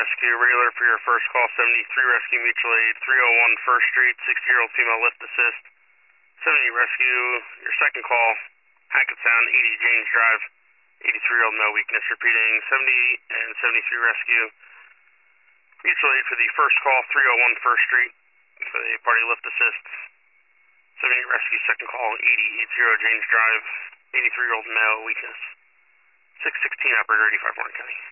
Rescue, regular for your first call, 73 Rescue Mutual Aid, 301 First Street, 60-year-old female lift assist. 70 Rescue, your second call, Hackettstown, 80 James Drive, 83-year-old male weakness. Repeating, 70 and 73 Rescue. Mutual Aid for the first call, 301 First Street, for the party lift assist. 70 Rescue, second call, 80 James Drive, 83-year-old male weakness. 616 operator, 85 Warren County.